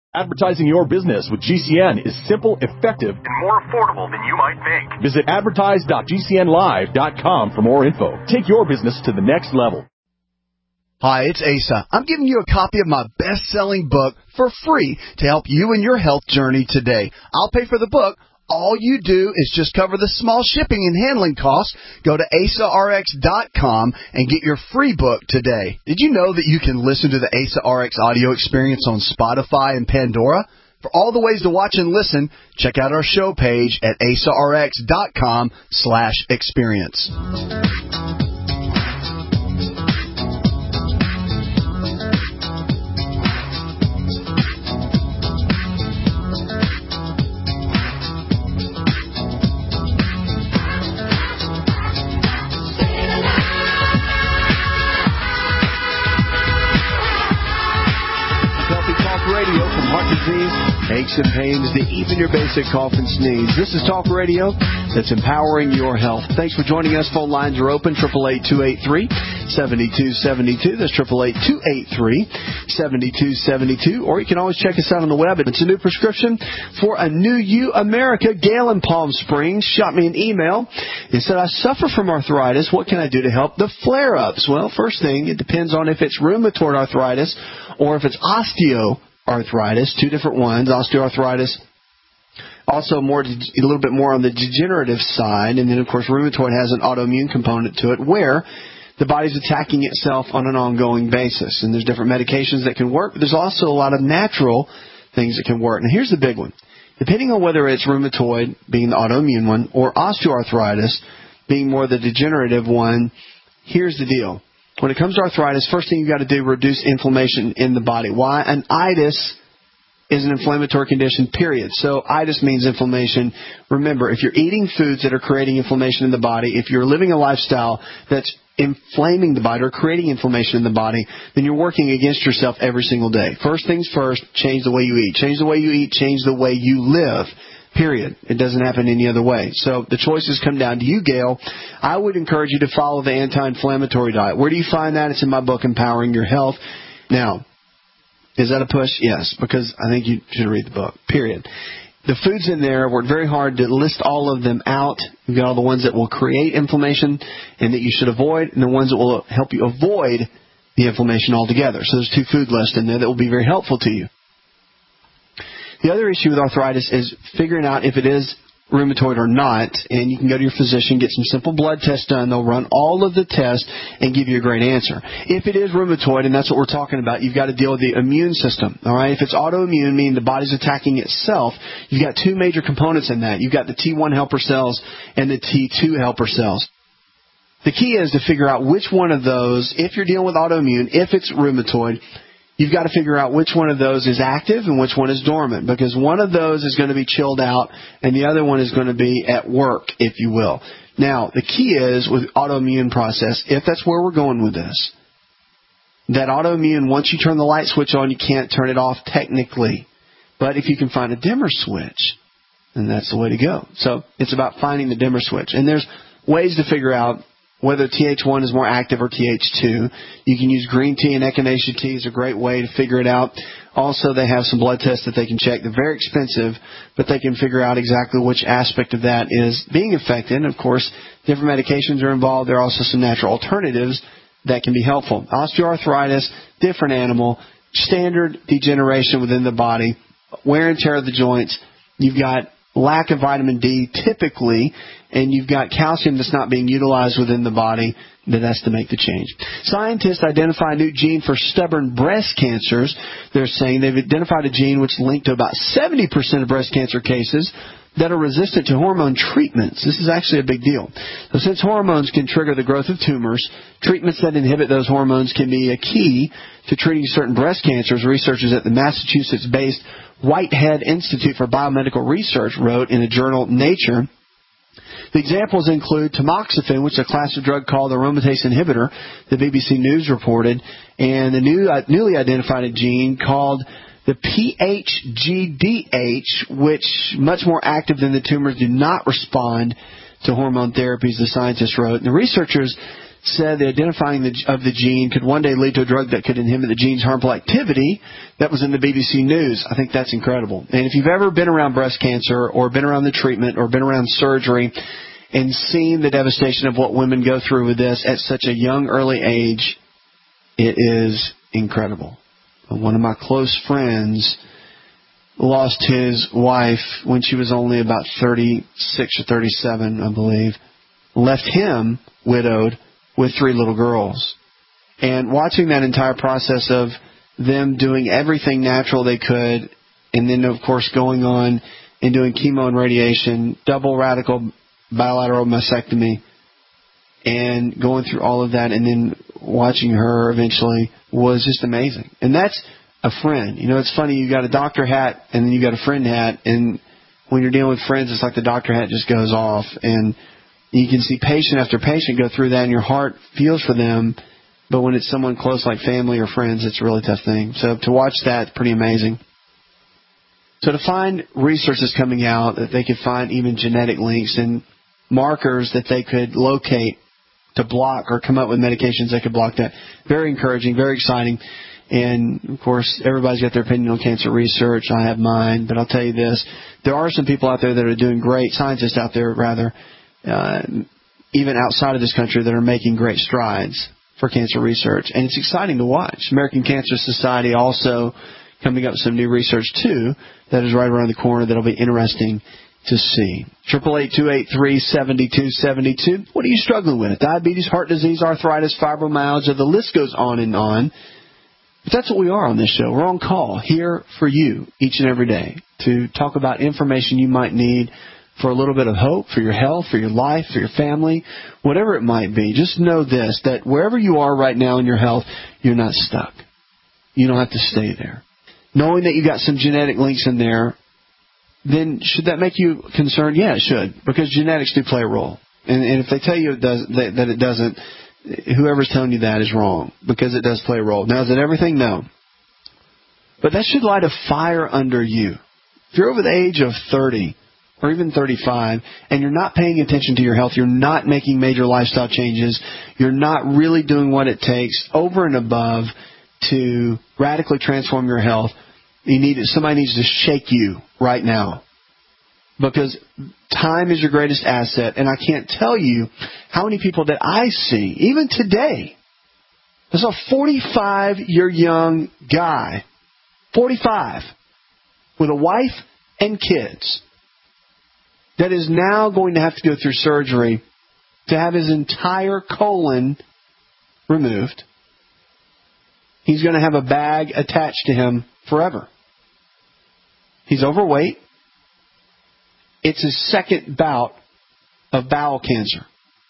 Advertising your business with GCN is simple, effective, and more affordable than you might think. Visit advertise.gcnlive.com for more info. Take your business to the next level. Hi, it's Asa. I'm giving you a copy of my best-selling book for free to help you in your health journey today. I'll pay for the book. All you do is just cover the small shipping and handling costs. Go to AsaRx.com and get your free book today. Did you know that you can listen to the Asa RX audio experience on Spotify and Pandora? For all the ways to watch and listen, check out our show page at AsaRx.com/experience. Aches and pains to even your basic cough and sneeze. This is Talk Radio that's empowering your health. Thanks for joining us. Phone lines are open, 888-283-7272. That's 888-283-7272. Or you can always check us out on the web. It's a new prescription for a new you, America. Gail in Palm Springs shot me an email and said, I suffer from arthritis. What can I do to help the flare-ups? Well, first thing, it depends on if it's rheumatoid arthritis or if it's osteoarthritis, two different ones. Osteoarthritis, also a little bit more on the degenerative side, and then of course rheumatoid has an autoimmune component to it where the body's attacking itself on an ongoing basis. And there's different medications that can work, but there's also a lot of natural things that can work. Now here's the big one. Depending on whether it's rheumatoid, being the autoimmune one, or osteoarthritis, being more the degenerative one, here's the deal. When it comes to arthritis, first thing you've got to do, reduce inflammation in the body. Why? An itis is an inflammatory condition, period. So itis means inflammation. Remember, if you're eating foods that are creating inflammation in the body, if you're living a lifestyle that's inflaming the body or creating inflammation in the body, then you're working against yourself every single day. First things first, change the way you eat. Change the way you eat, change the way you live. Period. It doesn't happen any other way. So the choices come down to you, Gail. I would encourage you to follow the anti-inflammatory diet. Where do you find that? It's in my book, Empowering Your Health. Now, is that a push? Yes, because I think you should read the book. Period. The foods in there, worked very hard to list all of them out. You've got all the ones that will create inflammation and that you should avoid, and the ones that will help you avoid the inflammation altogether. So there's two food lists in there that will be very helpful to you. The other issue with arthritis is figuring out if it is rheumatoid or not, and you can go to your physician, get some simple blood tests done. They'll run all of the tests and give you a great answer. If it is rheumatoid, and that's what we're talking about, you've got to deal with the immune system. All right? If it's autoimmune, meaning the body's attacking itself, you've got two major components in that. You've got the T1 helper cells and the T2 helper cells. The key is to figure out which one of those, if you're dealing with autoimmune, if it's rheumatoid, you've got to figure out which one of those is active and which one is dormant, because one of those is going to be chilled out and the other one is going to be at work, if you will. Now, the key is with autoimmune process, if that's where we're going with this, that autoimmune, once you turn the light switch on, you can't turn it off technically. But if you can find a dimmer switch, then that's the way to go. So it's about finding the dimmer switch. And there's ways to figure out whether TH1 is more active or TH2. You can use green tea and echinacea tea is a great way to figure it out. Also, they have some blood tests that they can check. They're very expensive, but they can figure out exactly which aspect of that is being affected. And, of course, different medications are involved. There are also some natural alternatives that can be helpful. Osteoarthritis, different animal, standard degeneration within the body, wear and tear of the joints. You've got lack of vitamin D typically, and you've got calcium that's not being utilized within the body. That has to make the change. Scientists identify a new gene for stubborn breast cancers. They're saying they've identified a gene which linked to about 70% of breast cancer cases that are resistant to hormone treatments. This is actually a big deal. So since hormones can trigger the growth of tumors, treatments that inhibit those hormones can be a key to treating certain breast cancers. Researchers at the Massachusetts-based Whitehead Institute for Biomedical Research wrote in a journal, Nature. The examples include tamoxifen, which is a class of drug called the aromatase inhibitor, the BBC News reported, and the newly identified a gene called the PHGDH, which much more active than the tumors do not respond to hormone therapies, the scientists wrote. And the researchers said the identifying of the gene could one day lead to a drug that could inhibit the gene's harmful activity. That was in the BBC News. I think that's incredible. And if you've ever been around breast cancer or been around the treatment or been around surgery and seen the devastation of what women go through with this at such a young, early age, it is incredible. One of my close friends lost his wife when she was only about 36 or 37, I believe. Left him widowed with 3 little girls. And watching that entire process of them doing everything natural they could, and then, of course, going on and doing chemo and radiation, double radical bilateral mastectomy, and going through all of that, and then watching her eventually was just amazing. And that's a friend. You know, it's funny, you got a doctor hat and then you got a friend hat, and when you're dealing with friends, it's like the doctor hat just goes off, and you can see patient after patient go through that, and your heart feels for them. But when it's someone close like family or friends, it's a really tough thing. So to watch that, it's pretty amazing. So to find research that's coming out that they could find even genetic links and markers that they could locate to block or come up with medications that could block that. Very encouraging, very exciting. And, of course, everybody's got their opinion on cancer research. I have mine. But I'll tell you this. There are some people out there that are doing great, scientists out there, rather, even outside of this country, that are making great strides for cancer research. And it's exciting to watch. American Cancer Society also coming up with some new research, too, that is right around the corner that will be interesting to see. 888-283-7272. What are you struggling with? Diabetes, heart disease, arthritis, fibromyalgia, the list goes on and on. But that's what we are on this show. We're on call here for you each and every day to talk about information you might need for a little bit of hope, for your health, for your life, for your family, whatever it might be. Just know this, that wherever you are right now in your health, you're not stuck. You don't have to stay there. Knowing that you got some genetic links in there, then should that make you concerned? Yeah, it should, because genetics do play a role. And if they tell you that it doesn't, whoever's telling you that is wrong, because it does play a role. Now, is it everything? No. But that should light a fire under you. If you're over the age of 30 or even 35 and you're not paying attention to your health, you're not making major lifestyle changes, you're not really doing what it takes over and above to radically transform your health, somebody needs to shake you right now. Because time is your greatest asset, and I can't tell you how many people that I see, even today. There's a 45-year young guy, 45, with a wife and kids, that is now going to have to go through surgery to have his entire colon removed. He's going to have a bag attached to him forever. He's overweight. It's his second bout of bowel cancer.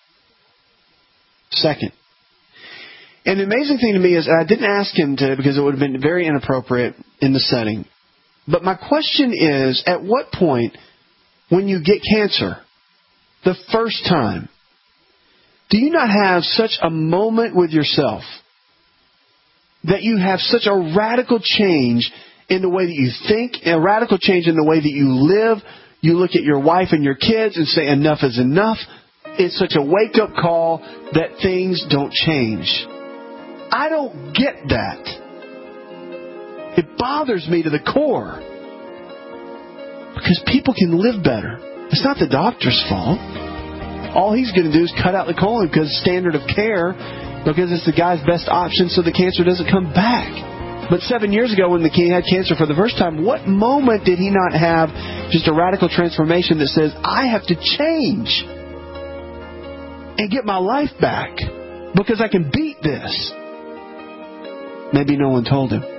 Second. And the amazing thing to me is, I didn't ask him to, because it would have been very inappropriate in the setting. But my question is, at what point, when you get cancer, the first time, do you not have such a moment with yourself that you have such a radical change in the way that you think, a radical change in the way that you live? You look at your wife and your kids and say, enough is enough. It's such a wake-up call that things don't change. I don't get that. It bothers me to the core. Because people can live better. It's not the doctor's fault. All he's going to do is cut out the colon because standard of care, because it's the guy's best option so the cancer doesn't come back. But 7 years ago when the king had cancer for the first time, what moment did he not have just a radical transformation that says, I have to change and get my life back because I can beat this? Maybe no one told him.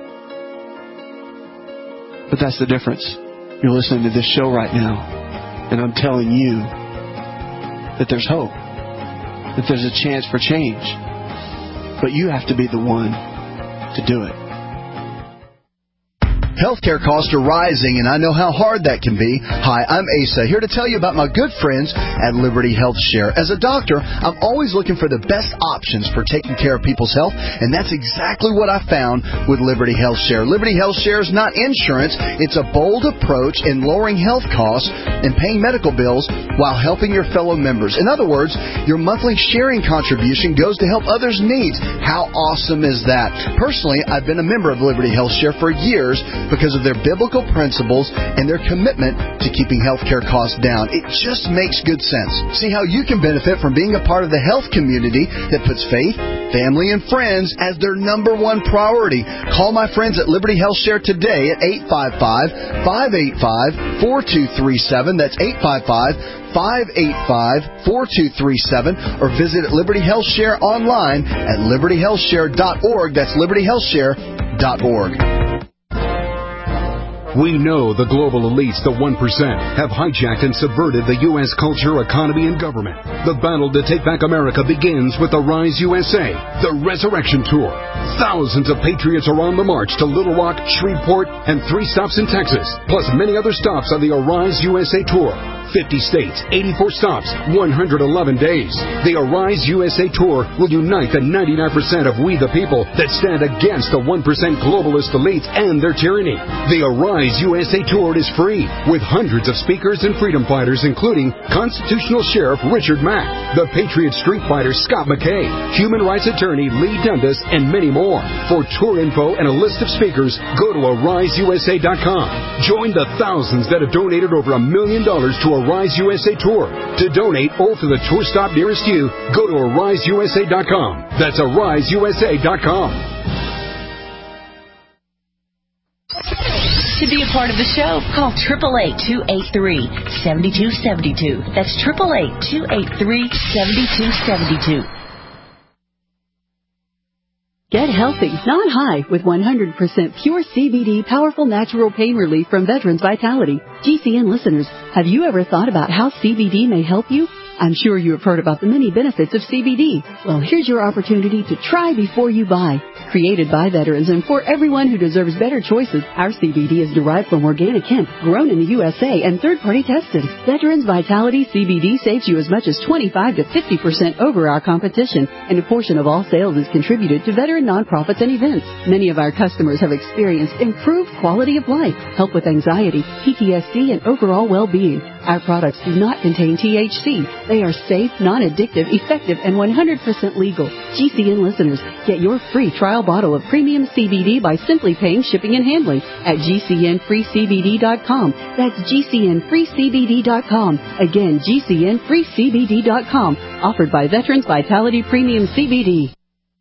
But that's the difference. You're listening to this show right now, and I'm telling you that there's hope, that there's a chance for change. But you have to be the one to do it. Healthcare costs are rising, and I know how hard that can be. Hi, I'm Asa, here to tell you about my good friends at Liberty Health Share. As a doctor, I'm always looking for the best options for taking care of people's health, and that's exactly what I found with Liberty Health Share. Liberty Health Share is not insurance. It's a bold approach in lowering health costs and paying medical bills while helping your fellow members. In other words, your monthly sharing contribution goes to help others' needs. How awesome is that? Personally, I've been a member of Liberty Health Share for years because of their biblical principles and their commitment to keeping healthcare costs down. It just makes good sense. See how you can benefit from being a part of the health community that puts faith, family, and friends as their number one priority. Call my friends at Liberty Health Share today at 855-585-4237. That's 855-585-4237, or visit Liberty Health Share online at libertyhealthshare.org. That's libertyhealthshare.org. We know the global elites, the 1%, have hijacked and subverted the U.S. culture, economy, and government. The battle to take back America begins with the Rise USA, the Resurrection Tour. Thousands of patriots are on the march to Little Rock, Shreveport, and 3 stops in Texas, plus many other stops on the Arise USA Tour. 50 states, 84 stops, 111 days. The Arise USA Tour will unite the 99% of we the people that stand against the 1% globalist elites and their tyranny. The Arise USA Tour is free, with hundreds of speakers and freedom fighters, including Constitutional Sheriff Richard Mack, the Patriot Street Fighter Scott McKay, Human Rights Attorney Lee Dundas, and many more. For tour info and a list of speakers, go to AriseUSA.com. Join the thousands that have donated over $1 million to Arise USA Tour. To donate or for the tour stop nearest you, go to AriseUSA.com. That's AriseUSA.com. To be a part of the show, call 888-283-7272. That's 888-283-7272. Get healthy, not high, with 100% pure CBD powerful natural pain relief from Veterans Vitality. GCN listeners, have you ever thought about how CBD may help you? I'm sure you have heard about the many benefits of CBD. Well, here's your opportunity to try before you buy. Created by veterans and for everyone who deserves better choices, our CBD is derived from organic hemp, grown in the USA, and third-party tested. Veterans Vitality CBD saves you as much as 25 to 50% over our competition, and a portion of all sales is contributed to veteran nonprofits and events. Many of our customers have experienced improved quality of life, help with anxiety, PTSD, and overall well-being. Our products do not contain THC. They are safe, non-addictive, effective, and 100% legal. GCN listeners, get your free trial bottle of premium CBD by simply paying shipping and handling at GCNFreeCBD.com. That's GCNFreeCBD.com. Again, GCNFreeCBD.com. Offered by Veterans Vitality Premium CBD.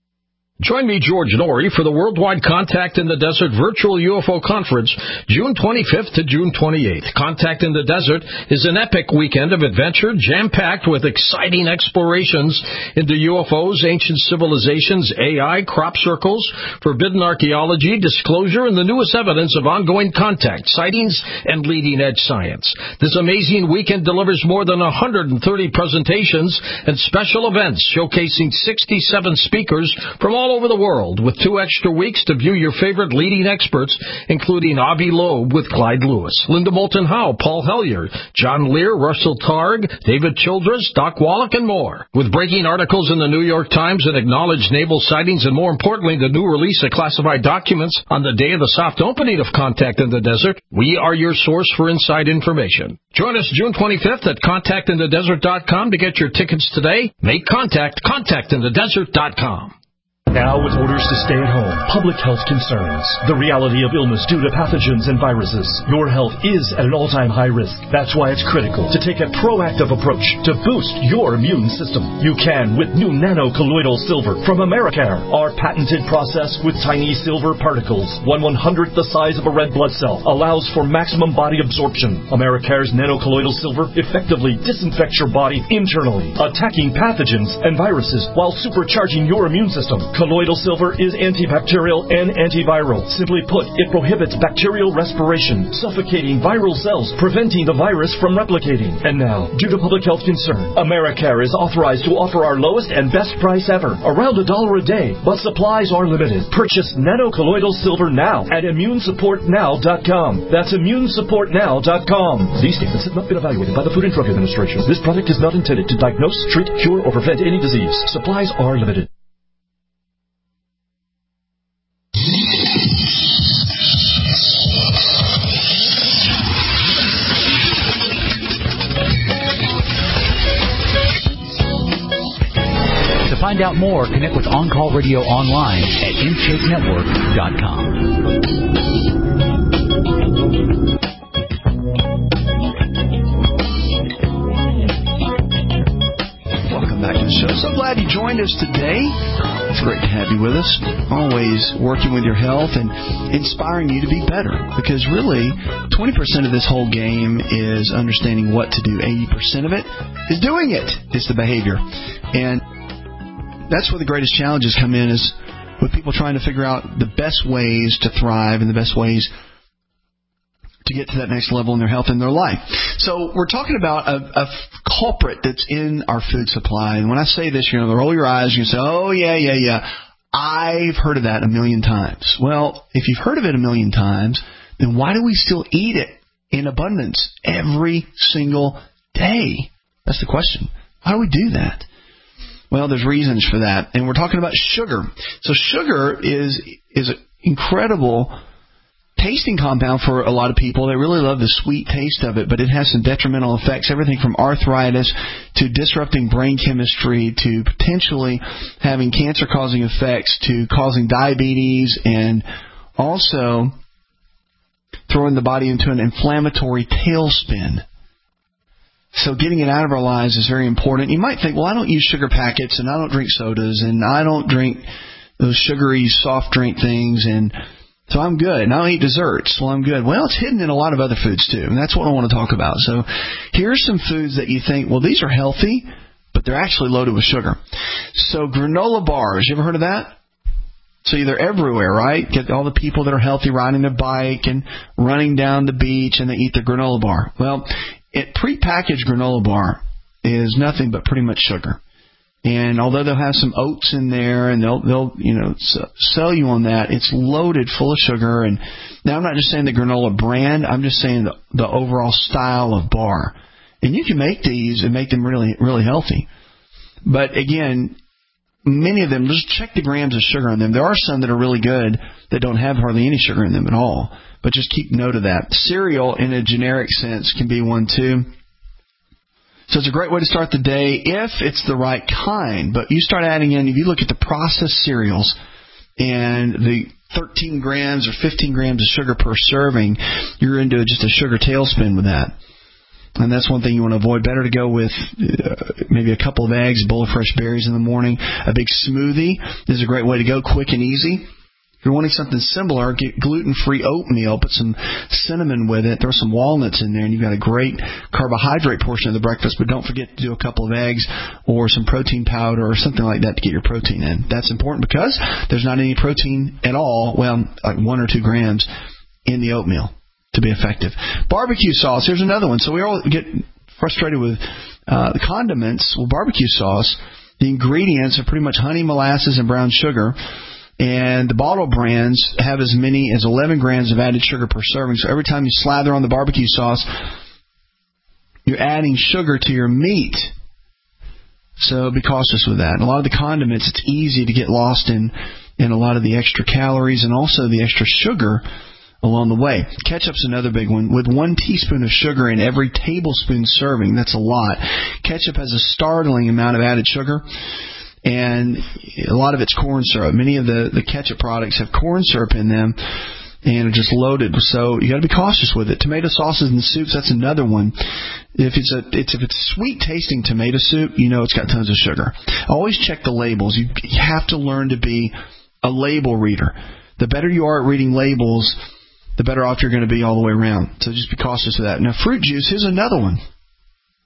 Join me, George Norrie, for the Worldwide Contact in the Desert Virtual UFO Conference, June 25th to June 28th. Contact in the Desert is an epic weekend of adventure, jam-packed with exciting explorations into UFOs, ancient civilizations, AI, crop circles, forbidden archaeology, disclosure, and the newest evidence of ongoing contact, sightings, and leading-edge science. This amazing weekend delivers more than 130 presentations and special events showcasing 67 speakers from all over the world, with 2 extra weeks to view your favorite leading experts, including Avi Loeb with Clyde Lewis, Linda Moulton Howe, Paul Hellyer, John Lear, Russell Targ, David Childress, Doc Wallach, and more. With breaking articles in the New York Times and acknowledged naval sightings, and more importantly, the new release of classified documents on the day of the soft opening of Contact in the Desert, we are your source for inside information. Join us June 25th at contactinthedesert.com to get your tickets today. Make contact, contactinthedesert.com. Now, with orders to stay at home, public health concerns, the reality of illness due to pathogens and viruses, your health is at an all-time high risk. That's why it's critical to take a proactive approach to boost your immune system. You can with new nano-colloidal silver from Americare. Our patented process with tiny silver particles, 1/100th the size of a red blood cell, allows for maximum body absorption. Americare's nano-colloidal silver effectively disinfects your body internally, attacking pathogens and viruses while supercharging your immune system. Colloidal silver is antibacterial and antiviral. Simply put, it prohibits bacterial respiration, suffocating viral cells, preventing the virus from replicating. And now, due to public health concern, Americare is authorized to offer our lowest and best price ever, around $1 a day, but supplies are limited. Purchase nanocolloidal silver now at ImmuneSupportNow.com. That's ImmuneSupportNow.com. These statements have not been evaluated by the Food and Drug Administration. This product is not intended to diagnose, treat, cure, or prevent any disease. Supplies are limited. To find out more, connect with On Call Radio online at InShapeNetwork.com. Back to the show. So glad you joined us today. It's great to have you with us. Always working with your health and inspiring you to be better. Because really, 20% of this whole game is understanding what to do. 80% of it is doing it. It's the behavior. And that's where the greatest challenges come in, is with people trying to figure out the best ways to thrive and the best ways to get to that next level in their health and their life. So we're talking about a culprit that's in our food supply. And when I say this, roll your eyes. You say, oh, yeah. I've heard of that a million times. Well, if you've heard of it a million times, then why do we still eat it in abundance every single day? That's the question. Why do we do that? Well, there's reasons for that. And we're talking about sugar. So sugar is an incredible tasting compound for a lot of people. They really love the sweet taste of it, but it has some detrimental effects, everything from arthritis to disrupting brain chemistry to potentially having cancer-causing effects to causing diabetes and also throwing the body into an inflammatory tailspin. So getting it out of our lives is very important. You might think, well, I don't use sugar packets and I don't drink sodas and I don't drink those sugary soft drink things, and so I'm good. And I don't eat desserts. Well, I'm good. Well, it's hidden in a lot of other foods, too. And that's what I want to talk about. So here's some foods that you think, well, these are healthy, but they're actually loaded with sugar. So granola bars. You ever heard of that? So they're everywhere, right? Get all the people that are healthy riding their bike and running down the beach, and they eat their granola bar. Well, prepackaged granola bar is nothing but pretty much sugar. And although they'll have some oats in there and they'll sell you on that, it's loaded full of sugar. And now I'm not just saying the granola brand, I'm just saying the overall style of bar. And you can make these and make them really, really healthy. But again, many of them, just check the grams of sugar in them. There are some that are really good that don't have hardly any sugar in them at all. But just keep note of that. Cereal, in a generic sense, can be one too. So it's a great way to start the day if it's the right kind. But you start adding in, if you look at the processed cereals and the 13 grams or 15 grams of sugar per serving, you're into just a sugar tailspin with that. And that's one thing you want to avoid. Better to go with maybe a couple of eggs, a bowl of fresh berries in the morning. A big smoothie is a great way to go, quick and easy. If you're wanting something similar, get gluten-free oatmeal, put some cinnamon with it, throw some walnuts in there, and you've got a great carbohydrate portion of the breakfast. But don't forget to do a couple of eggs or some protein powder or something like that to get your protein in. That's important because there's not any protein at all, well, like 1 or 2 grams in the oatmeal to be effective. Barbecue sauce, here's another one. So we all get frustrated with the condiments. Well, barbecue sauce, the ingredients are pretty much honey, molasses, and brown sugar. And the bottle brands have as many as 11 grams of added sugar per serving. So every time you slather on the barbecue sauce, you're adding sugar to your meat. So be cautious with that. And a lot of the condiments, it's easy to get lost in a lot of the extra calories and also the extra sugar along the way. Ketchup's another big one. With 1 teaspoon of sugar in every tablespoon serving, that's a lot. Ketchup has a startling amount of added sugar. And a lot of it's corn syrup. Many of the ketchup products have corn syrup in them and are just loaded. So you got to be cautious with it. Tomato sauces and soups, that's another one. If it's sweet tasting tomato soup, you know it's got tons of sugar. Always check the labels. You have to learn to be a label reader. The better you are at reading labels, the better off you're going to be all the way around. So just be cautious of that. Now, fruit juice, here's another one.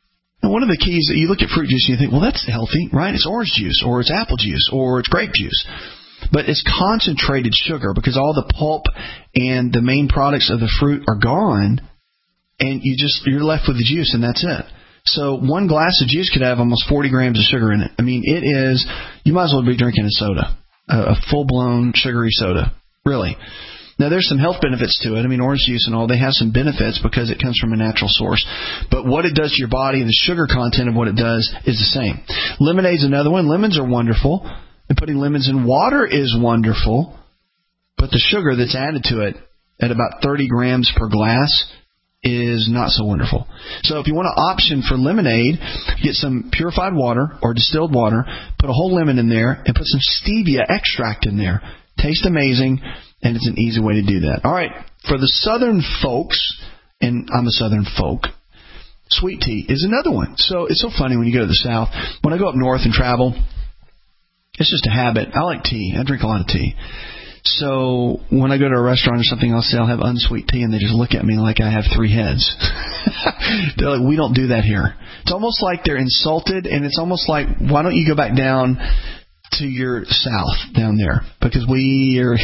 And one of the keys that you look at fruit juice and you think, well, that's healthy, right? It's orange juice, or it's apple juice, or it's grape juice. But it's concentrated sugar because all the pulp and the main products of the fruit are gone, and you're left with the juice, and that's it. So one glass of juice could have almost 40 grams of sugar in it. I mean, it is, you might as well be drinking a soda, a full-blown sugary soda, really. Now, there's some health benefits to it. I mean, orange juice and all, they have some benefits because it comes from a natural source. But what it does to your body and the sugar content of what it does is the same. Lemonade's another one. Lemons are wonderful. And putting lemons in water is wonderful. But the sugar that's added to it at about 30 grams per glass is not so wonderful. So if you want an option for lemonade, get some purified water or distilled water, put a whole lemon in there, and put some stevia extract in there. Tastes amazing. And it's an easy way to do that. All right, for the southern folks, and I'm a southern folk, sweet tea is another one. So it's so funny when you go to the South. When I go up north and travel, it's just a habit. I like tea. I drink a lot of tea. So when I go to a restaurant or something, I'll say I'll have unsweet tea, and they just look at me like I have three heads. They're like, we don't do that here. It's almost like they're insulted, and it's almost like, why don't you go back down to your south down there, because we are,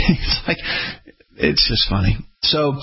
it's just funny. So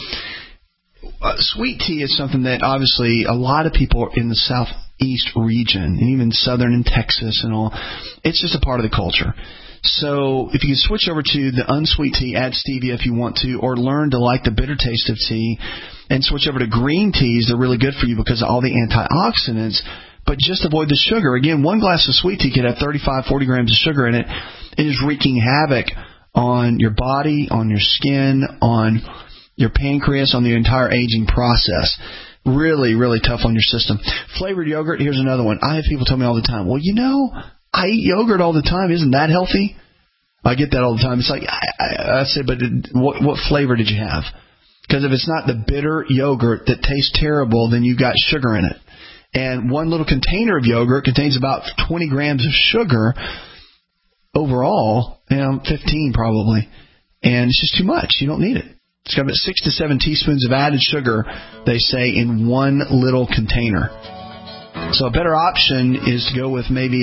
sweet tea is something that obviously a lot of people in the southeast region, and even southern in Texas and all, it's just a part of the culture. So if you can switch over to the unsweet tea, add stevia if you want to, or learn to like the bitter taste of tea, and switch over to green teas, they're really good for you because of all the antioxidants. But just avoid the sugar. Again, one glass of sweet tea could have 35, 40 grams of sugar in it. It is wreaking havoc on your body, on your skin, on your pancreas, on the entire aging process. Really, really tough on your system. Flavored yogurt, here's another one. I have people tell me all the time, well, I eat yogurt all the time. Isn't that healthy? I get that all the time. It's like, I say, but what flavor did you have? Because if it's not the bitter yogurt that tastes terrible, then you've got sugar in it. And one little container of yogurt contains about 20 grams of sugar overall, 15 probably. And it's just too much. You don't need it. It's got about 6 to 7 teaspoons of added sugar, they say, in one little container. So a better option is to go with maybe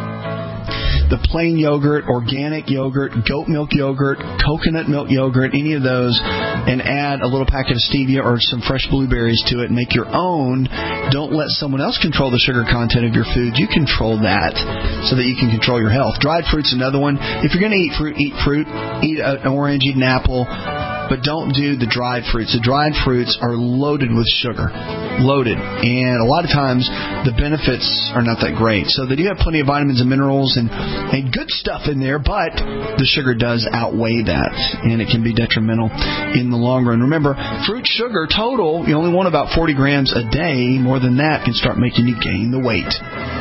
the plain yogurt, organic yogurt, goat milk yogurt, coconut milk yogurt, any of those, and add a little packet of stevia or some fresh blueberries to it and make your own. Don't let someone else control the sugar content of your food. You control that so that you can control your health. Dried fruit's another one. If you're going to eat fruit, eat an orange, eat an apple, but don't do the dried fruits. The dried fruits are loaded with sugar. Loaded. And a lot of times the benefits are not that great. So they do have plenty of vitamins and minerals and good stuff in there, but the sugar does outweigh that, and it can be detrimental in the long run. Remember, fruit sugar total, you only want about 40 grams a day. More than that can start making you gain the weight.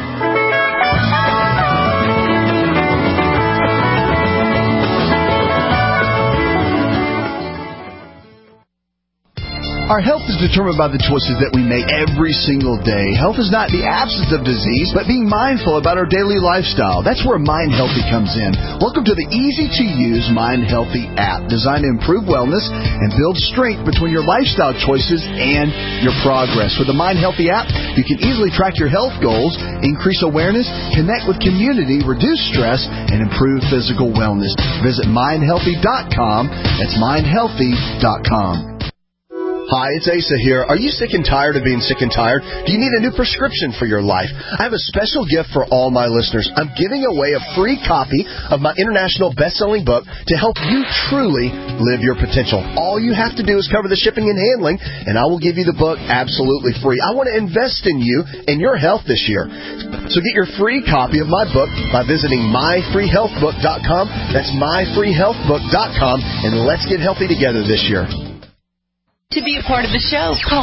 Our health is determined by the choices that we make every single day. Health is not the absence of disease, but being mindful about our daily lifestyle. That's where Mind Healthy comes in. Welcome to the easy-to-use Mind Healthy app, designed to improve wellness and build strength between your lifestyle choices and your progress. With the Mind Healthy app, you can easily track your health goals, increase awareness, connect with community, reduce stress, and improve physical wellness. Visit mindhealthy.com. That's mindhealthy.com. Hi, it's Asa here. Are you sick and tired of being sick and tired? Do you need a new prescription for your life? I have a special gift for all my listeners. I'm giving away a free copy of my international best-selling book to help you truly live your potential. All you have to do is cover the shipping and handling, and I will give you the book absolutely free. I want to invest in you and your health this year. So get your free copy of my book by visiting myfreehealthbook.com. That's myfreehealthbook.com, and let's get healthy together this year. To be a part of the show, call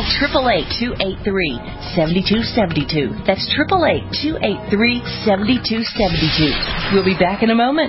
888-283-7272. That's 888-283-7272. We'll be back in a moment.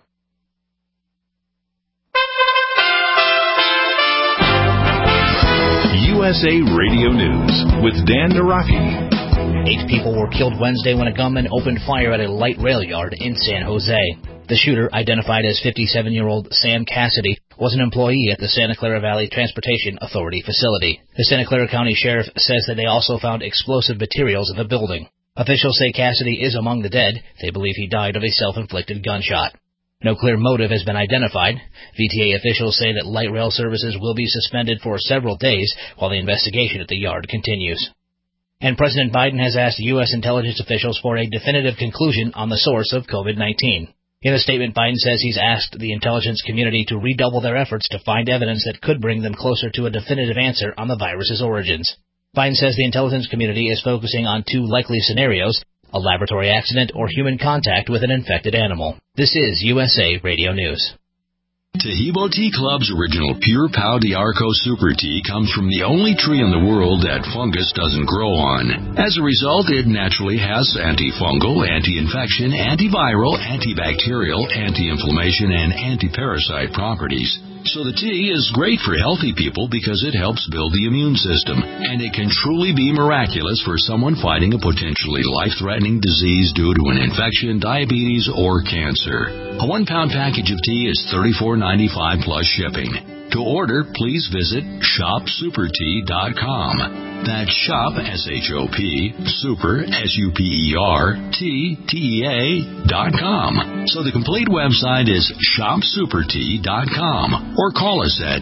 USA Radio News with Dan Naraki. 8 people were killed Wednesday when a gunman opened fire at a light rail yard in San Jose. The shooter, identified as 57-year-old Sam Cassidy, was an employee at the Santa Clara Valley Transportation Authority facility. The Santa Clara County Sheriff says that they also found explosive materials in the building. Officials say Cassidy is among the dead. They believe he died of a self-inflicted gunshot. No clear motive has been identified. VTA officials say that light rail services will be suspended for several days while the investigation at the yard continues. And President Biden has asked U.S. intelligence officials for a definitive conclusion on the source of COVID-19. In a statement, Biden says he's asked the intelligence community to redouble their efforts to find evidence that could bring them closer to a definitive answer on the virus's origins. Biden says the intelligence community is focusing on two likely scenarios: a laboratory accident or human contact with an infected animal. This is USA Radio News. Taheebo Tea Club's original Pure Pau d'Arco Super Tea comes from the only tree in the world that fungus doesn't grow on. As a result, it naturally has antifungal, anti-infection, antiviral, antibacterial, anti-inflammation, and anti-parasite properties. So the tea is great for healthy people because it helps build the immune system, and it can truly be miraculous for someone fighting a potentially life-threatening disease due to an infection, diabetes, or cancer. A 1-pound package of tea is $34.95 plus shipping. To order, please visit shopsupertea.com. That's shop, S-H-O-P, super, S-U-P-E-R, T-E-A.com. So the complete website is shopsupertea.com, or call us at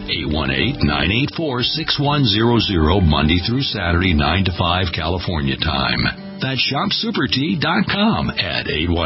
818-984-6100 Monday through Saturday, 9 to 5 California time. That's shopsupertea.com at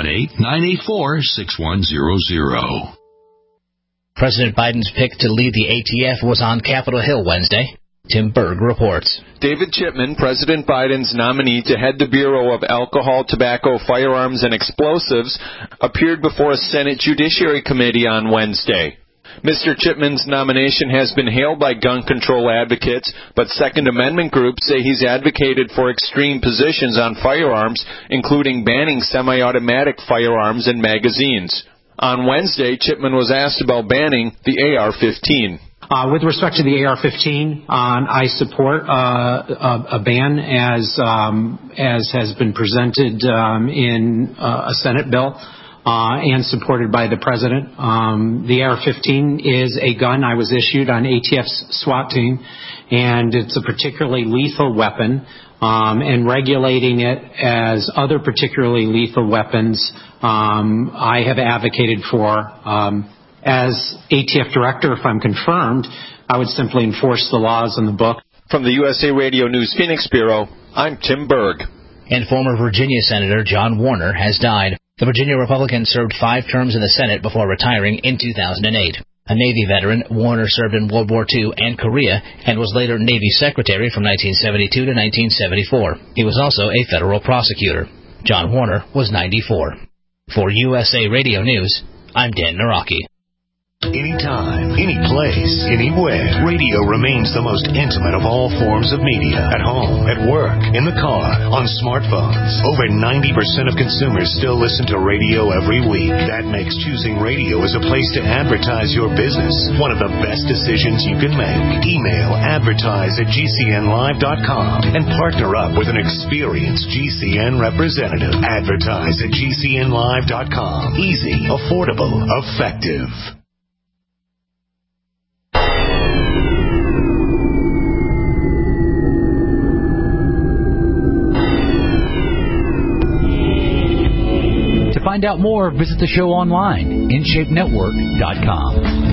818-984-6100. President Biden's pick to lead the ATF was on Capitol Hill Wednesday. Tim Berg reports. David Chipman, President Biden's nominee to head the Bureau of Alcohol, Tobacco, Firearms, and Explosives, appeared before a Senate Judiciary Committee on Wednesday. Mr. Chipman's nomination has been hailed by gun control advocates, but Second Amendment groups say he's advocated for extreme positions on firearms, including banning semi-automatic firearms and magazines. On Wednesday, Chipman was asked about banning the AR-15. With respect to the AR-15, I support a ban as has been presented in a Senate bill and supported by the President. The AR-15 is a gun I was issued on ATF's SWAT team, and it's a particularly lethal weapon. And regulating it as other particularly lethal weapons, I have advocated for. As ATF director, if I'm confirmed, I would simply enforce the laws in the book. From the USA Radio News Phoenix Bureau, I'm Tim Berg. And former Virginia Senator John Warner has died. The Virginia Republican served 5 terms in the Senate before retiring in 2008. A Navy veteran, Warner served in World War II and Korea and was later Navy Secretary from 1972 to 1974. He was also a federal prosecutor. John Warner was 94. For USA Radio News, I'm Dan Naraki. Anytime, any place, anywhere, radio remains the most intimate of all forms of media. At home, at work, in the car, on smartphones. Over 90% of consumers still listen to radio every week. That makes choosing radio as a place to advertise your business one of the best decisions you can make. Email advertise@gcnlive.com and partner up with an experienced GCN representative. Advertise@gcnlive.com. Easy, affordable, effective. To find out more, visit the show online, InShapeNetwork.com.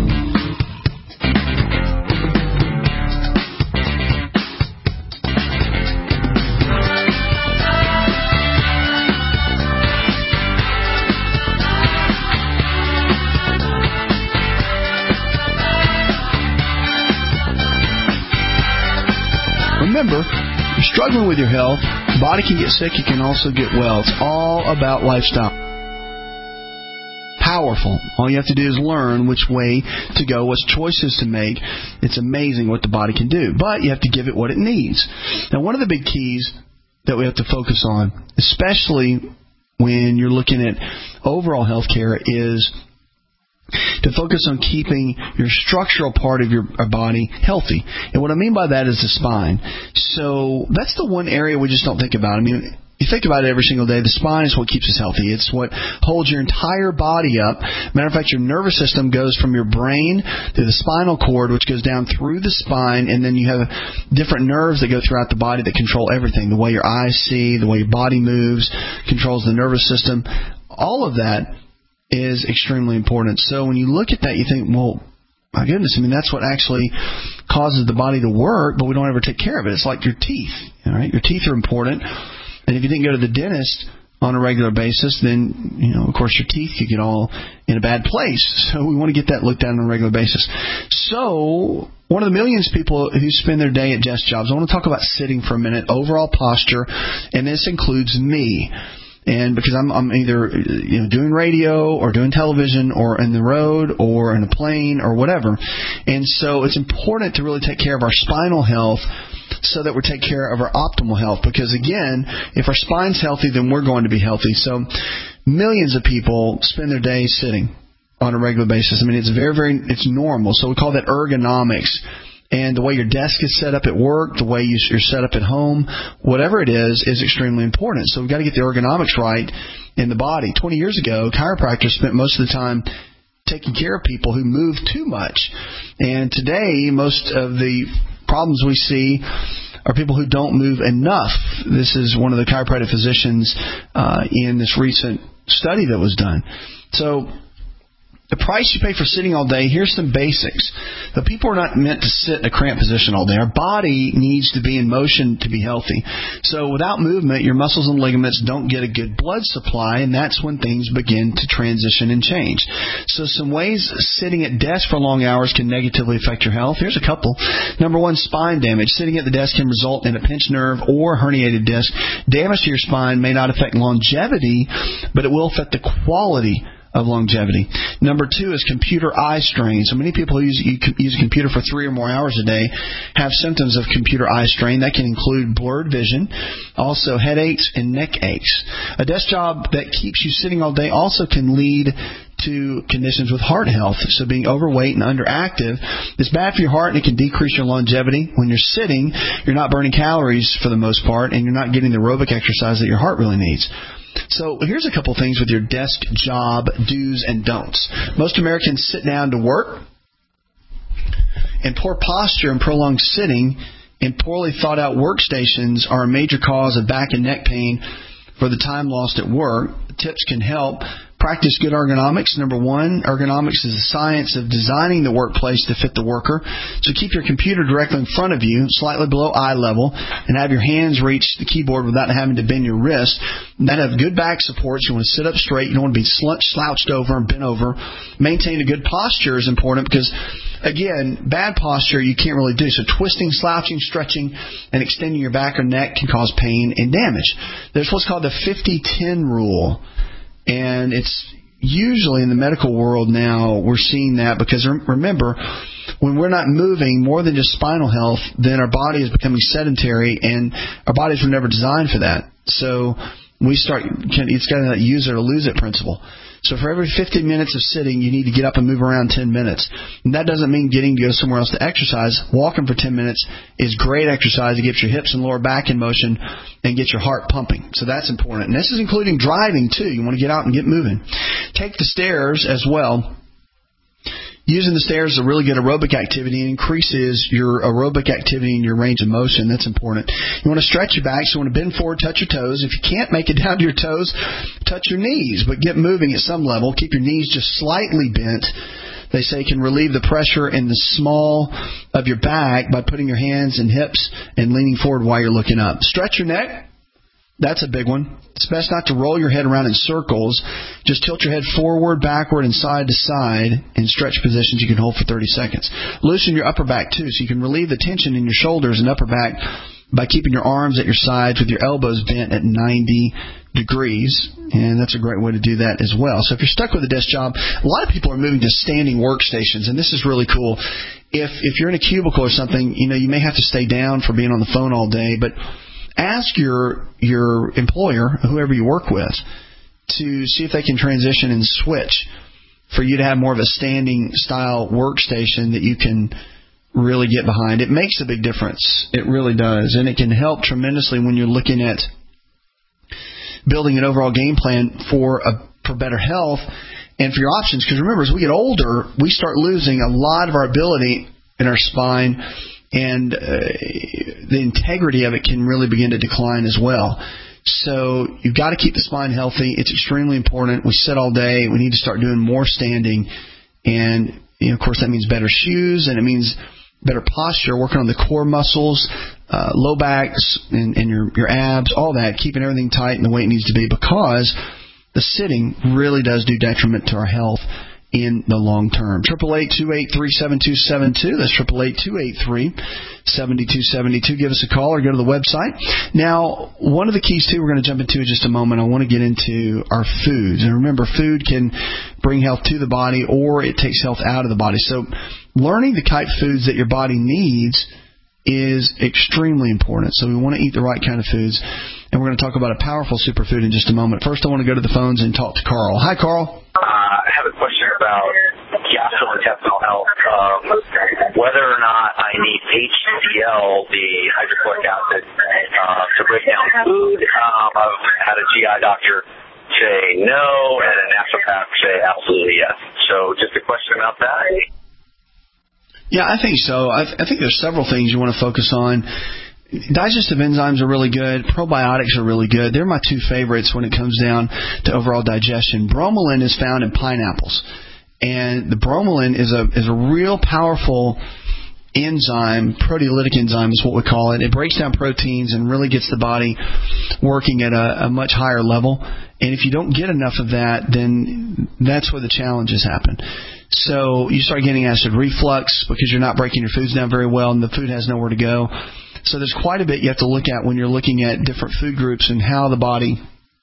Remember, if you're struggling with your health, your body can get sick, you can also get well. It's all about lifestyle. Powerful. All you have to do is learn which way to go, what choices to make. It's amazing what the body can do. But you have to give it what it needs. Now, one of the big keys that we have to focus on, especially when you're looking at overall health care, is to focus on keeping your structural part of your body healthy. And what I mean by that is the spine. So that's the one area we just don't think about. I mean, You think about it every single day. The spine is what keeps us healthy. It's what holds your entire body up. Matter of fact, your nervous system goes from your brain to the spinal cord, which goes down through the spine, and then you have different nerves that go throughout the body that control everything. The way your eyes see, the way your body moves, controls the nervous system. All of that is extremely important. So when you look at that, you think, well, my goodness, I mean, that's what actually causes the body to work, but we don't ever take care of it. It's like your teeth. All right? Your teeth are important. And if you didn't go to the dentist on a regular basis, then, of course, your teeth could get all in a bad place. So we want to get that looked at on a regular basis. So one of the millions of people who spend their day at desk jobs, I want to talk about sitting for a minute, overall posture, and this includes me. And because I'm either doing radio or doing television or in the road or in a plane or whatever. And so it's important to really take care of our spinal health so that we take care of our optimal health. Because, again, if our spine's healthy, then we're going to be healthy. So millions of people spend their day sitting on a regular basis. I mean, it's it's normal. So we call that ergonomics. And the way your desk is set up at work, the way you're set up at home, whatever it is extremely important. So we've got to get the ergonomics right in the body. 20 years ago, chiropractors spent most of the time taking care of people who move too much. And today, most of the problems we see are people who don't move enough. This is one of the chiropractic physicians in this recent study that was done. So the price you pay for sitting all day, here's some basics. The people are not meant to sit in a cramped position all day. Our body needs to be in motion to be healthy. So without movement, your muscles and ligaments don't get a good blood supply, and that's when things begin to transition and change. So some ways sitting at desk for long hours can negatively affect your health. Here's a couple. Number one, spine damage. Sitting at the desk can result in a pinched nerve or herniated disc. Damage to your spine may not affect longevity, but it will affect the quality of longevity. Number two is computer eye strain. So many people who use a computer for 3 or more hours a day have symptoms of computer eye strain. That can include blurred vision, also headaches and neck aches. A desk job that keeps you sitting all day also can lead to conditions with heart health. So being overweight and underactive is bad for your heart, and it can decrease your longevity. When you're sitting, you're not burning calories for the most part, and you're not getting the aerobic exercise that your heart really needs. So here's a couple things with your desk job do's and don'ts. Most Americans sit down to work, and poor posture and prolonged sitting and poorly thought out workstations are a major cause of back and neck pain for the time lost at work. Tips can help. Practice good ergonomics. Number one, ergonomics is the science of designing the workplace to fit the worker. So keep your computer directly in front of you, slightly below eye level, and have your hands reach the keyboard without having to bend your wrist. Then have good back supports. You want to sit up straight. You don't want to be slouched over and bent over. Maintain a good posture is important because, again, bad posture you can't really do. So twisting, slouching, stretching, and extending your back or neck can cause pain and damage. There's what's called the 50-10 rule. And it's usually in the medical world now we're seeing that because, remember, when we're not moving more than just spinal health, then our body is becoming sedentary, and our bodies were never designed for that. So it's got that use it or lose it principle. So for every 50 minutes of sitting, you need to get up and move around 10 minutes. And that doesn't mean getting to go somewhere else to exercise. Walking for 10 minutes is great exercise. It gets your hips and lower back in motion and get your heart pumping. So that's important. And this is including driving, too. You want to get out and get moving. Take the stairs as well. Using the stairs is a really good aerobic activity and increases your aerobic activity and your range of motion. That's important. You want to stretch your back, so you want to bend forward, touch your toes. If you can't make it down to your toes, touch your knees, but get moving at some level. Keep your knees just slightly bent. They say can relieve the pressure in the small of your back by putting your hands and hips and leaning forward while you're looking up. Stretch your neck. That's a big one. It's best not to roll your head around in circles. Just tilt your head forward, backward, and side to side in stretch positions you can hold for 30 seconds. Loosen your upper back, too, so you can relieve the tension in your shoulders and upper back by keeping your arms at your sides with your elbows bent at 90 degrees. And that's a great way to do that as well. So if you're stuck with a desk job, a lot of people are moving to standing workstations, and this is really cool. If you're in a cubicle or something, you may have to stay down for being on the phone all day, but ask your employer, whoever you work with, to see if they can transition and switch for you to have more of a standing style workstation that you can really get behind. It makes a big difference. It really does. And it can help tremendously when you're looking at building an overall game plan for better health and for your options. Because remember, as we get older, we start losing a lot of our ability in our spine, and the integrity of it can really begin to decline as well. So you've got to keep the spine healthy. It's extremely important. We sit all day. We need to start doing more standing. And, of course, that means better shoes, and it means better posture, working on the core muscles, low backs, and your abs, all that, keeping everything tight and the way it needs to be, because the sitting really does do detriment to our health in the long term. 888-283-7272. That's 888-283-7272. Give us a call or go to the website. Now, one of the keys, too, we're going to jump into in just a moment. I want to get into our foods. And remember, food can bring health to the body, or it takes health out of the body. So learning the type of foods that your body needs is extremely important. So we want to eat the right kind of foods. And we're going to talk about a powerful superfood in just a moment. First, I want to go to the phones and talk to Carl. Hi, Carl. I have a question about gastrointestinal health. Whether or not I need HCl, the hydrochloric acid, to break down food. I've had a GI doctor say no, and a naturopath say absolutely yes. So just a question about that. Yeah, I think so. I think there's several things you want to focus on. Digestive enzymes are really good. Probiotics are really good. They're my two favorites when it comes down to overall digestion. Bromelain is found in pineapples, and the bromelain is a real powerful enzyme. Proteolytic enzyme is what we call it. It breaks down proteins and really gets the body working at a much higher level. And if you don't get enough of that, then that's where the challenges happen. So you start getting acid reflux because you're not breaking your foods down very well, and the food has nowhere to go. So there's quite a bit you have to look at when you're looking at different food groups and how the body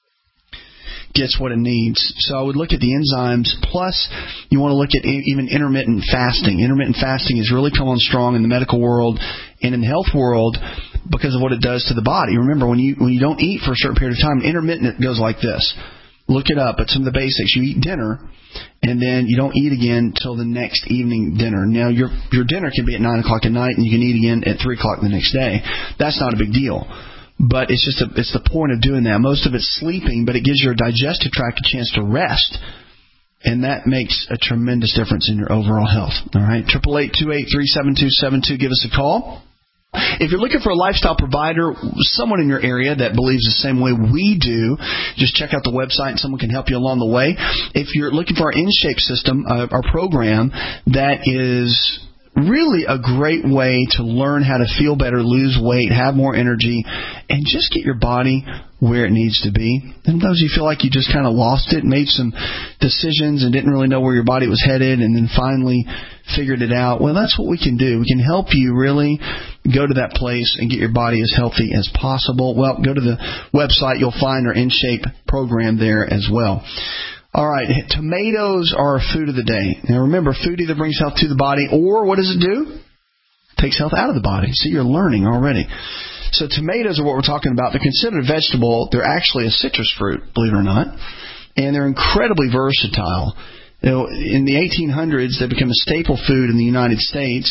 gets what it needs. So I would look at the enzymes. Plus, you want to look at even intermittent fasting. Intermittent fasting has really come on strong in the medical world and in the health world because of what it does to the body. Remember, when you don't eat for a certain period of time, intermittent, it goes like this. Look it up. It's some of the basics. You eat dinner, and then you don't eat again till the next evening dinner. Now, your dinner can be at 9 o'clock at night, and you can eat again at 3 o'clock the next day. That's not a big deal. But it's the point of doing that. Most of it's sleeping, but it gives your digestive tract a chance to rest. And that makes a tremendous difference in your overall health. All right? 888-283-7272. Give us a call. If you're looking for a lifestyle provider, someone in your area that believes the same way we do, just check out the website and someone can help you along the way. If you're looking for our InShape system, our program, that is really a great way to learn how to feel better, lose weight, have more energy, and just get your body where it needs to be. And those you feel like you just kind of lost it, made some decisions and didn't really know where your body was headed, and then finally figured it out. Well, that's what we can do. We can help you really go to that place and get your body as healthy as possible. Well, go to the website. You'll find our InShape program there as well. All right, tomatoes are food of the day. Now remember, food either brings health to the body, or what does it do? It takes health out of the body. See, you're learning already. So tomatoes are what we're talking about. They're considered a vegetable. They're actually a citrus fruit, believe it or not. And they're incredibly versatile. You know, in the 1800s, they became a staple food in the United States.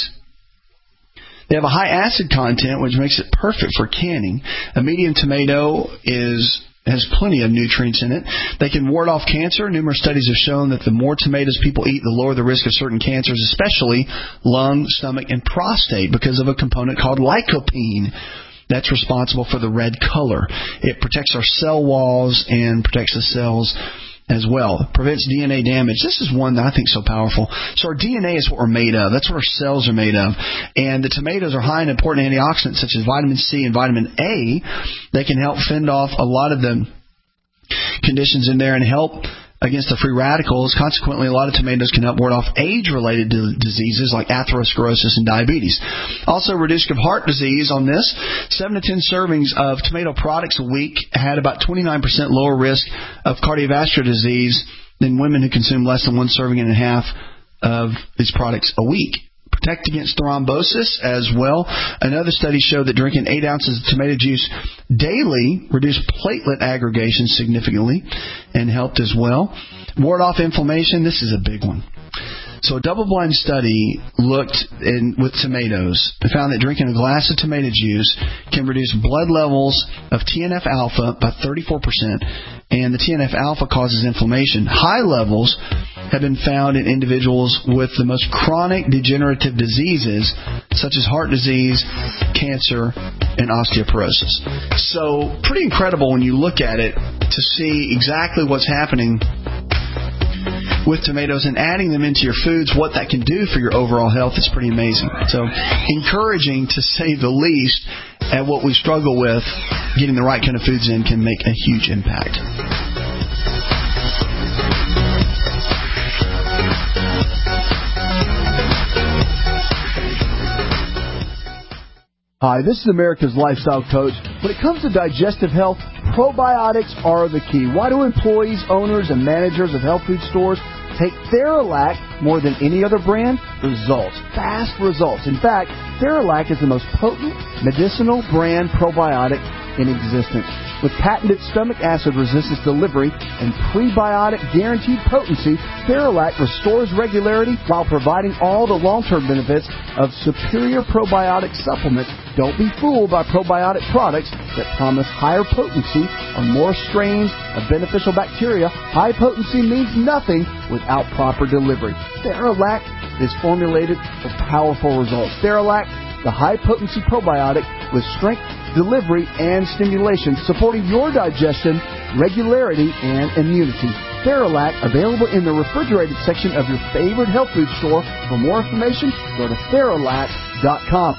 They have a high acid content, which makes it perfect for canning. A medium tomato has plenty of nutrients in it. They can ward off cancer. Numerous studies have shown that the more tomatoes people eat, the lower the risk of certain cancers, especially lung, stomach, and prostate, because of a component called lycopene that's responsible for the red color. It protects our cell walls and protects the cells as well. It prevents DNA damage. This is one that I think is so powerful. So our DNA is what we're made of. That's what our cells are made of. And the tomatoes are high in important antioxidants such as vitamin C and vitamin A. They can help fend off a lot of the conditions in there and help against the free radicals. Consequently, a lot of tomatoes can help ward off age-related diseases like atherosclerosis and diabetes. Also, reduce of heart disease on this. 7 to 10 servings of tomato products a week had about 29% lower risk of cardiovascular disease than women who consume less than 1 serving and a half of these products a week. Protect against thrombosis as well. Another study showed that drinking 8 ounces of tomato juice daily reduced platelet aggregation significantly and helped as well. Ward off inflammation. This is a big one. So a double-blind study looked with tomatoes. They found that drinking a glass of tomato juice can reduce blood levels of TNF-alpha by 34%, and the TNF-alpha causes inflammation. High levels have been found in individuals with the most chronic degenerative diseases, such as heart disease, cancer, and osteoporosis. So pretty incredible when you look at it to see exactly what's happening with tomatoes and adding them into your foods, what that can do for your overall health is pretty amazing. So encouraging, to say the least, at what we struggle with, getting the right kind of foods in can make a huge impact. Hi, this is America's Lifestyle Coach. When it comes to digestive health, probiotics are the key. Why do employees, owners, and managers of health food stores take Theralac more than any other brand? Results. Fast results. In fact, Theralac is the most potent medicinal brand probiotic in existence. With patented stomach acid resistance delivery and prebiotic guaranteed potency, Theralac restores regularity while providing all the long-term benefits of superior probiotic supplements. Don't be fooled by probiotic products that promise higher potency or more strains of beneficial bacteria. High potency means nothing without proper delivery. Theralac is formulated for powerful results. Theralac, the high-potency probiotic with strength, delivery, and stimulation, supporting your digestion, regularity, and immunity. Theralac, available in the refrigerated section of your favorite health food store. For more information, go to Theralac.com.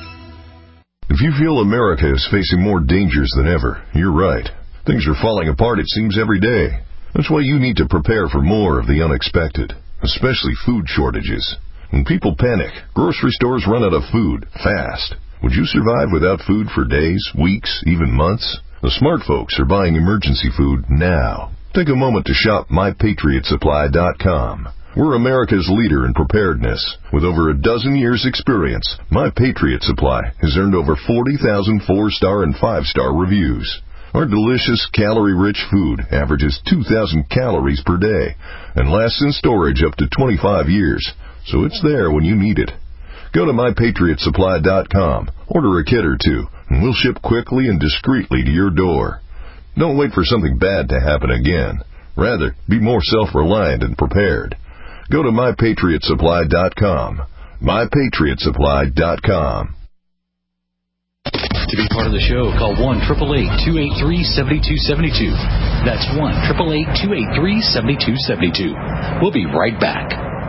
If you feel America is facing more dangers than ever, you're right. Things are falling apart, it seems, every day. That's why you need to prepare for more of the unexpected, especially food shortages. When people panic, grocery stores run out of food fast. Would you survive without food for days, weeks, even months? The smart folks are buying emergency food now. Take a moment to shop MyPatriotSupply.com. We're America's leader in preparedness. With over a dozen years' experience, My Patriot Supply has earned over 40,000 4-star and 5-star reviews. Our delicious, calorie-rich food averages 2,000 calories per day and lasts in storage up to 25 years, so it's there when you need it. Go to MyPatriotSupply.com, order a kit or two, and we'll ship quickly and discreetly to your door. Don't wait for something bad to happen again. Rather, be more self-reliant and prepared. Go to MyPatriotSupply.com. MyPatriotSupply.com. To be part of the show, call 1-888-283-7272. That's 1-888-283-7272. We'll be right back.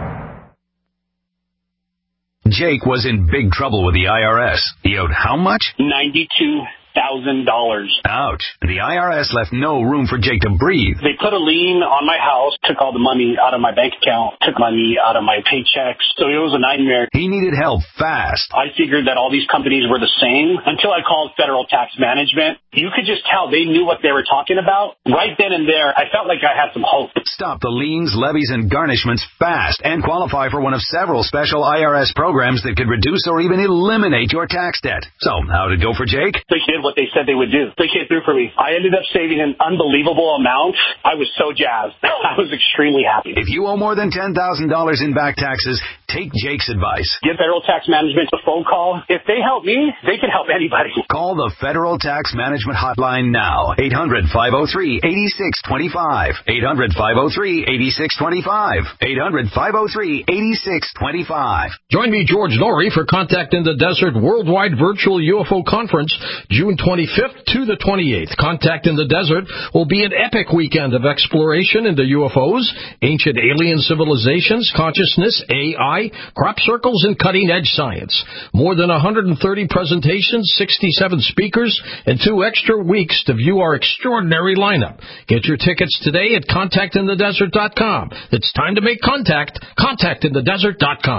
Jake was in big trouble with the IRS. He owed how much? $92,000. Ouch. The IRS left no room for Jake to breathe. They put a lien on my house, took all the money out of my bank account, took money out of my paychecks. So it was a nightmare. He needed help fast. I figured that all these companies were the same until I called Federal Tax Management. You could just tell they knew what they were talking about. Right then and there, I felt like I had some hope. Stop the liens, levies, and garnishments fast and qualify for one of several special IRS programs that could reduce or even eliminate your tax debt. So, how'd it go for Jake? They did what they said they would do. They came through for me. I ended up saving an unbelievable amount. I was so jazzed. I was extremely happy. If you owe more than $10,000 in back taxes, take Jake's advice. Give Federal Tax Management a phone call. If they help me, they can help anybody. Call the Federal Tax Management Hotline now. 800-503-8625. 800-503-8625. 800-503-8625. Join me, George Norrie, for Contact in the Desert Worldwide Virtual UFO Conference, June 25th to the 28th. Contact in the Desert will be an epic weekend of exploration into UFOs, ancient alien civilizations, consciousness, AI, crop circles, and cutting-edge science. More than 130 presentations, 67 speakers, and 2 extra weeks to view our extraordinary lineup. Get your tickets today at contactinthedesert.com. It's time to make contact. Contactinthedesert.com.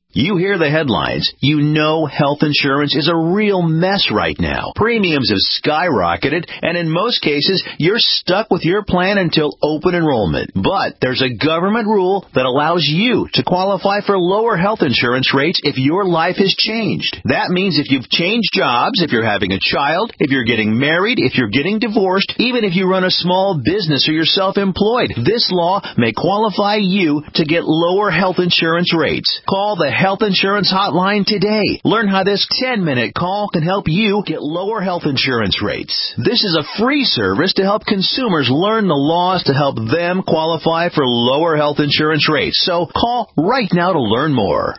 You hear the headlines. You know health insurance is a real mess right now. Premiums have skyrocketed, and in most cases, you're stuck with your plan until open enrollment. But there's a government rule that allows you to qualify for lower health insurance rates if your life has changed. That means if you've changed jobs, if you're having a child, if you're getting married, if you're getting divorced, even if you run a small business or you're self-employed, this law may qualify you to get lower health insurance rates. Call the Health Insurance Hotline today. Learn how this 10-minute call can help you get lower health insurance rates. This is a free service to help consumers learn the laws to help them qualify for lower health insurance rates. So call right now to learn more.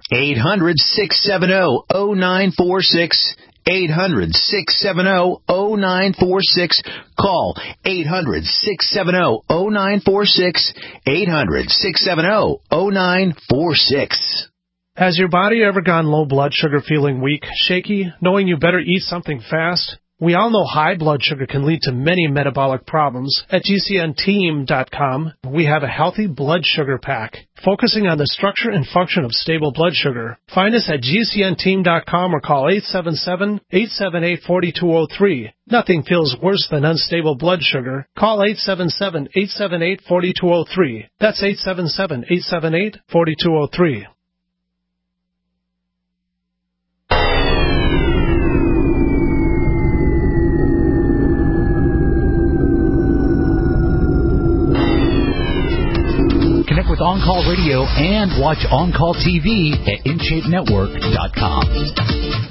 800-670-0946. 800-670-0946. Call 800-670-0946. 800-670-0946. Has your body ever gone low blood sugar, feeling weak, shaky, knowing you better eat something fast? We all know high blood sugar can lead to many metabolic problems. At GCNteam.com, we have a healthy blood sugar pack, focusing on the structure and function of stable blood sugar. Find us at GCNteam.com or call 877-878-4203. Nothing feels worse than unstable blood sugar. Call 877-878-4203. That's 877-878-4203. Connect with On Call Radio and watch On Call TV at InShapeNetwork.com.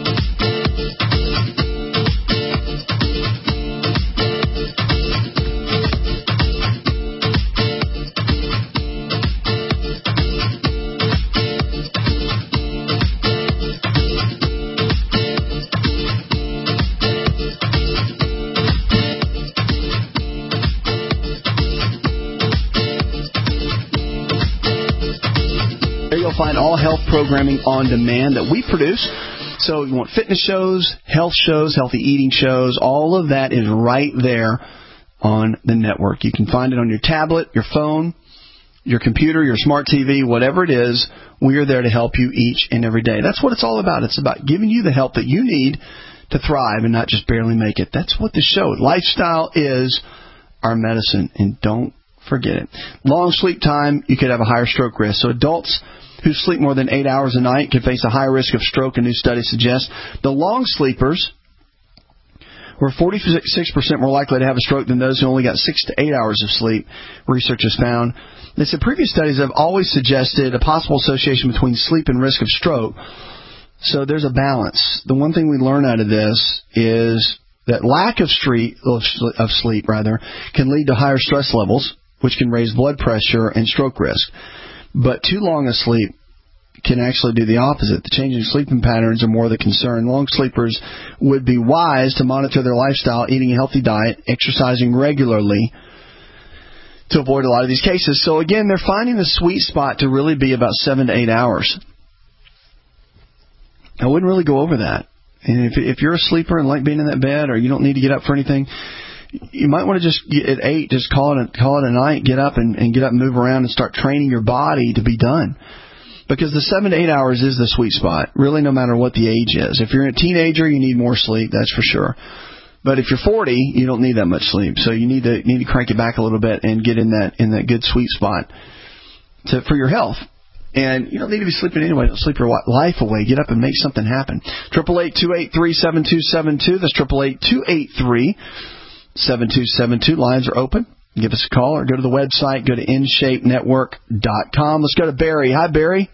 Find all health programming on demand that we produce. So you want fitness shows, health shows, healthy eating shows, all of that is right there on the network. You can find it on your tablet, your phone, your computer, your smart TV, whatever it is. We are there to help you each and every day. That's what it's all about. It's about giving you the help that you need to thrive and not just barely make it. That's what the show is. Lifestyle is our medicine, and don't forget it. Long sleep time, you could have a higher stroke risk. So adults who sleep more than 8 hours a night can face a higher risk of stroke, a new study suggests. The long sleepers were 46% more likely to have a stroke than those who only got 6 to 8 hours of sleep, researchers found. They said previous studies have always suggested a possible association between sleep and risk of stroke. So there's a balance. The one thing we learn out of this is that lack of sleep can lead to higher stress levels, which can raise blood pressure and stroke risk. But too long a sleep can actually do the opposite. The changing sleeping patterns are more the concern. Long sleepers would be wise to monitor their lifestyle, eating a healthy diet, exercising regularly to avoid a lot of these cases. So again, they're finding the sweet spot to really be about 7 to 8 hours. I wouldn't really go over that. And if you're a sleeper and like being in that bed, or you don't need to get up for anything, you might want to just at 8, just call it a night, get up and get up and move around and start training your body to be done. Because the 7 to 8 hours is the sweet spot, really, no matter what the age is. If you're a teenager, you need more sleep, that's for sure. But if you're 40, you don't need that much sleep. So you need to crank it back a little bit and get in that good sweet spot for your health. And you don't need to be sleeping anyway. Don't sleep your life away. Get up and make something happen. 888-283-7272. That's 888-283-7272. Lines are open. Give us a call or go to the website. Go to InShapeNetwork.com. Let's go to Barry. Hi, Barry.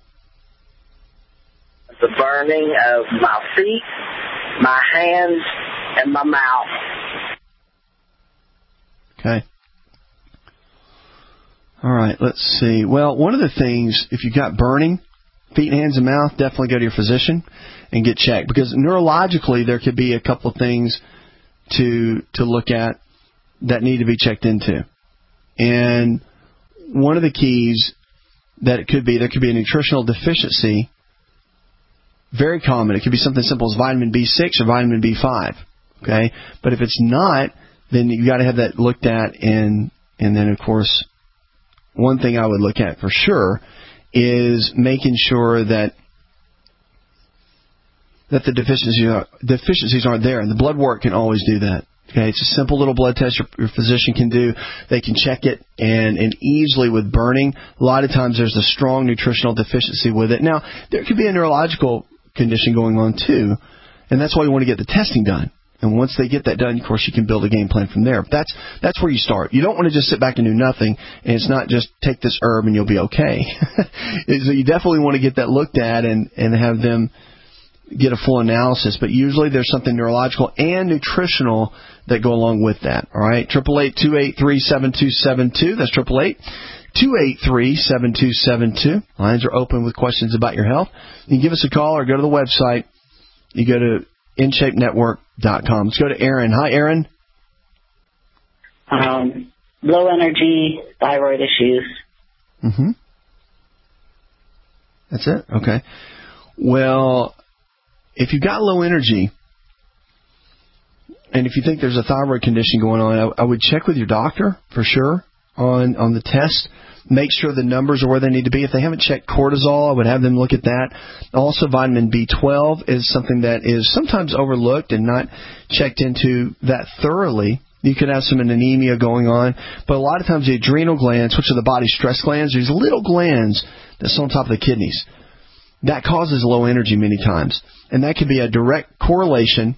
The burning of my feet, my hands, and my mouth. Okay. All right, let's see. Well, one of the things, if you've got burning, feet, hands, and mouth, definitely go to your physician and get checked. Because neurologically, there could be a couple of things to look at that need to be checked into. And one of the keys that it could be, there could be a nutritional deficiency. Very common. It could be something simple as vitamin B6 or vitamin B5. Okay? But if it's not, then you've got to have that looked at. And then, of course, one thing I would look at for sure is making sure that the deficiencies aren't there, and the blood work can always do that. Okay, it's a simple little blood test your physician can do. They can check it, and easily with burning, a lot of times there's a strong nutritional deficiency with it. Now, there could be a neurological condition going on too, and that's why you want to get the testing done. And once they get that done, of course, you can build a game plan from there. But that's where you start. You don't want to just sit back and do nothing, and it's not just take this herb and you'll be okay. So you definitely want to get that looked at and have them get a full analysis. But usually there's something neurological and nutritional that go along with that. All right, 888-283-7272. That's 888-283-7272. Lines are open with questions about your health. You can give us a call or go to the website. You go to InShapeNetwork.com. Let's go to Aaron. Hi, Aaron. Low energy, thyroid issues. Mm-hmm. That's it? Okay. Well, if you've got low energy, and if you think there's a thyroid condition going on, I would check with your doctor for sure on the test. Make sure the numbers are where they need to be. If they haven't checked cortisol, I would have them look at that. Also, vitamin B12 is something that is sometimes overlooked and not checked into that thoroughly. You could have some anemia going on. But a lot of times the adrenal glands, which are the body's stress glands, these little glands that's on top of the kidneys, that causes low energy many times. And that could be a direct correlation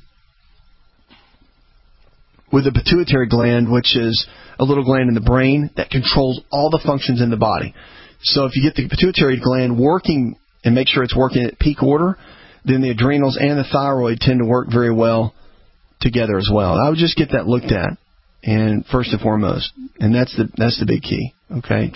with the pituitary gland, which is a little gland in the brain that controls all the functions in the body. So if you get the pituitary gland working and make sure it's working at peak order, then the adrenals and the thyroid tend to work very well together as well. I would just get that looked at, and first and foremost, and that's the big key. Okay,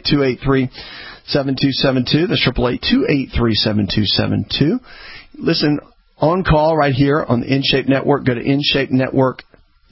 888-283-7272. That's 888-283-7272. Listen on call right here on the InShape Network. Go to InShapeNetwork.com.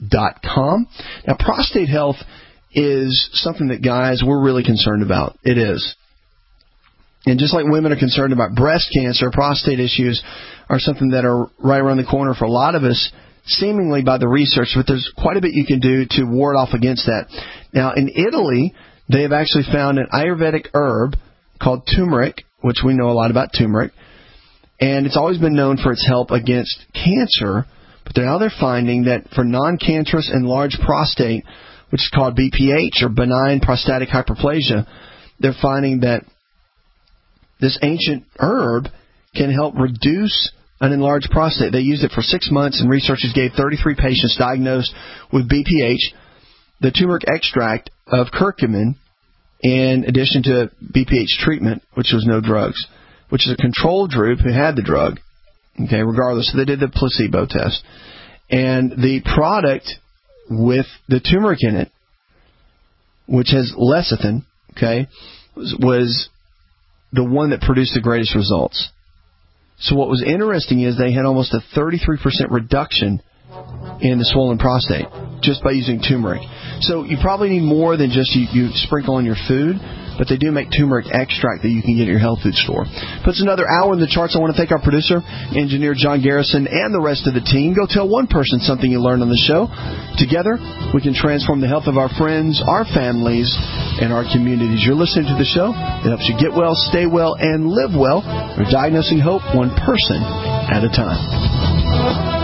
Now, prostate health is something that, guys, we're really concerned about. It is. And just like women are concerned about breast cancer, prostate issues are something that are right around the corner for a lot of us, seemingly by the research, but there's quite a bit you can do to ward off against that. Now, in Italy, they have actually found an Ayurvedic herb called turmeric, which we know a lot about turmeric, and it's always been known for its help against cancer. But now they're finding that for non-cancerous enlarged prostate, which is called BPH or benign prostatic hyperplasia, they're finding that this ancient herb can help reduce an enlarged prostate. They used it for 6 months, and researchers gave 33 patients diagnosed with BPH the turmeric extract of curcumin in addition to BPH treatment, which was no drugs, which is a control group who had the drug. Okay, regardless. So they did the placebo test. And the product with the turmeric in it, which has lecithin, okay, was the one that produced the greatest results. So what was interesting is they had almost a 33% reduction in the swollen prostate just by using turmeric. So you probably need more than just you sprinkle on your food, but they do make turmeric extract that you can get at your health food store. Puts another hour in the charts. I want to thank our producer, engineer John Garrison, and the rest of the team. Go tell one person something you learned on the show. Together, we can transform the health of our friends, our families, and our communities. You're listening to the show. It helps you get well, stay well, and live well. We're diagnosing hope one person at a time.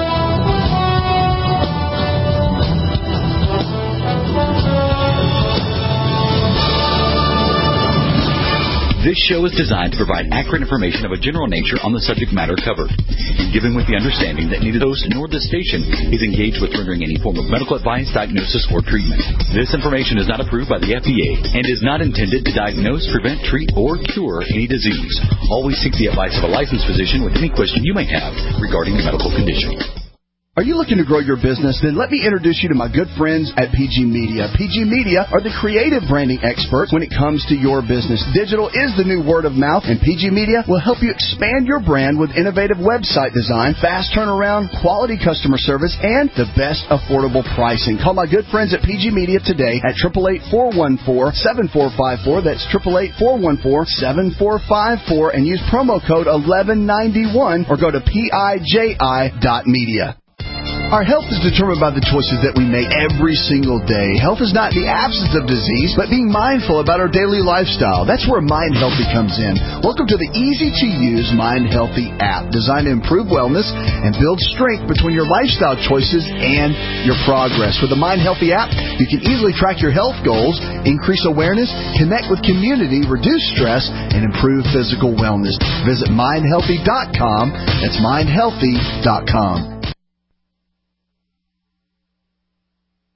This show is designed to provide accurate information of a general nature on the subject matter covered, given with the understanding that neither the host nor the station is engaged with rendering any form of medical advice, diagnosis, or treatment. This information is not approved by the FDA and is not intended to diagnose, prevent, treat, or cure any disease. Always seek the advice of a licensed physician with any question you may have regarding a medical condition. Are you looking to grow your business? Then let me introduce you to my good friends at PG Media. PG Media are the creative branding experts when it comes to your business. Digital is the new word of mouth, and PG Media will help you expand your brand with innovative website design, fast turnaround, quality customer service, and the best affordable pricing. Call my good friends at PG Media today at 888-414-7454. That's 888-414-7454, and use promo code 1191 or go to PIJI.media. Our health is determined by the choices that we make every single day. Health is not the absence of disease, but being mindful about our daily lifestyle. That's where Mind Healthy comes in. Welcome to the easy-to-use Mind Healthy app, designed to improve wellness and build strength between your lifestyle choices and your progress. With the Mind Healthy app, you can easily track your health goals, increase awareness, connect with community, reduce stress, and improve physical wellness. Visit mindhealthy.com. That's mindhealthy.com.